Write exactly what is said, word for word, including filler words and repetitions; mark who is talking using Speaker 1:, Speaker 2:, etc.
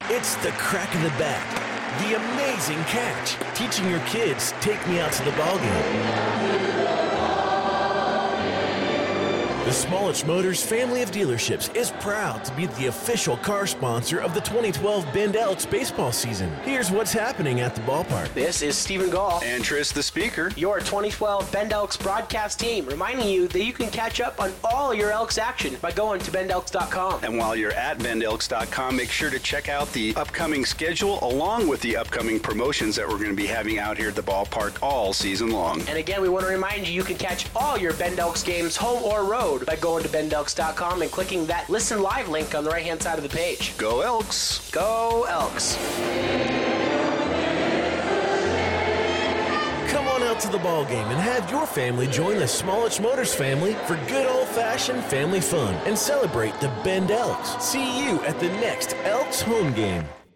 Speaker 1: It's the crack of the bat, the amazing catch, teaching your kids, take me out to the ballgame. The Smolich Motors family of dealerships is proud to be the official car sponsor of the twenty twelve Bend Elks baseball season. Here's what's happening at the ballpark.
Speaker 2: This is Stephen Gall.
Speaker 3: And Tris the speaker.
Speaker 2: Your twenty twelve Bend Elks broadcast team, reminding you that you can catch up on all your Elks action by going to bend elks dot com.
Speaker 3: And while you're at bend elks dot com, make sure to check out the upcoming schedule along with the upcoming promotions that we're going to be having out here at the ballpark all season long.
Speaker 2: And again, we want to remind you, you can catch all your Bend Elks games, home or road, by going to bend elks dot com and clicking that Listen Live link on the right-hand side of the page.
Speaker 3: Go Elks!
Speaker 2: Go Elks!
Speaker 1: Come on out to the ballgame and have your family join the Smolich Motors family for good old-fashioned family fun and celebrate the Bend Elks. See you at the next Elks home game.